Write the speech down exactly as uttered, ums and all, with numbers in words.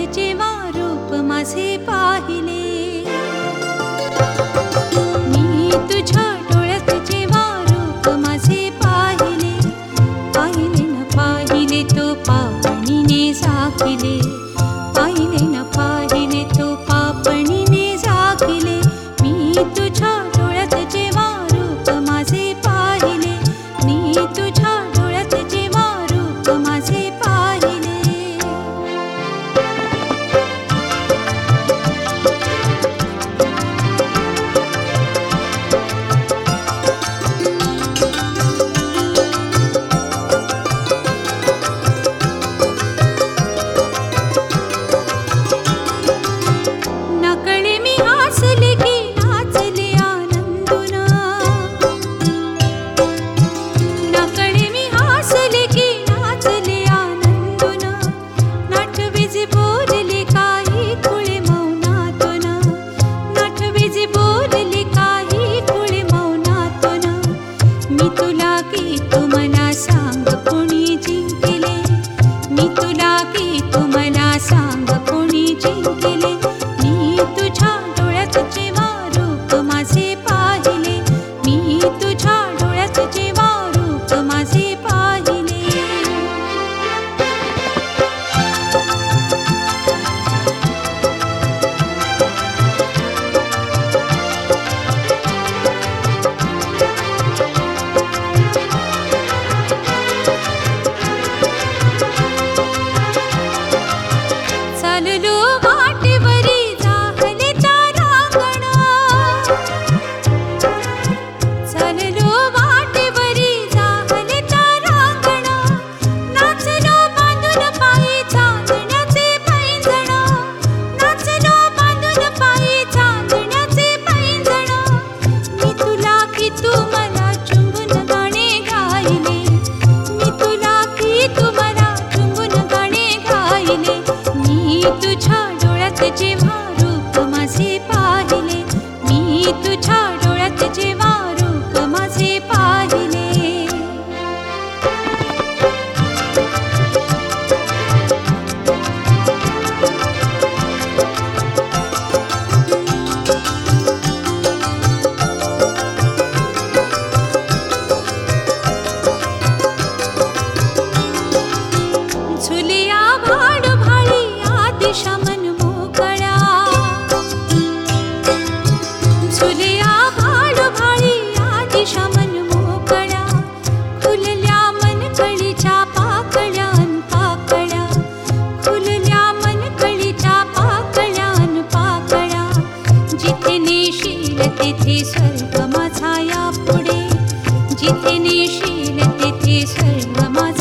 जेव्हा रूप माझे पाहिले, मी तुझ्या डोळ्यात जेव्हा रूप माझे पाहिले, पाहिले न पाहिले तो पापणीने जागिले, पाहिले न पाहिले तो पापणीने जागिले. मी तुझ्या डोळ्यात जेव्हा रूप माझे पाहिले, मी तुझ्या डोळ्यात जेव्हा रूप माझे पाहिले. मी तुला की तू मला सांग कोणी जिंकले, मी तुला की तू मला सांग कोणी जिंकले. मी तुझ्या डोळ्यात जेव्हा रूप माझे पाहिले, मी तुझ्या डोळ्यात जेव्हा रूप माझे पाहिले. चाललो वाटेवरी जाहले तारांगण, चाललो वाटेवरी जाहले तारांगण. नाचलो बांधून पायी चांदण्याचे पैंजण, नाचलो बांधून पायी चांदण्याचे पैंजण. मी तुला की तू मला चुंबून गाणे गायले, मी तुला की तू मला चुंबून गाणे गायले. मी तुझ्या डोळ्यात जेव्हा रूप माझे पाहिले, मी तुझ्या डोळ्यात जेव्हा रूप माझे पाहिले. झुलिया भाड भाळी दिशा मन मोकळा, झुलिया भाड भाळी दिशा मन मोकळा. खुलल्या मनकळीच्या पाकळ्यान पाकळ्या, खुलल्या मनकळीच्या पाकळ्यान पाकळ्या. जिथे नेशील तेथे स्वर्ग माझा या पुढे, जिथे नेशील तेथे स्वर्ग माझा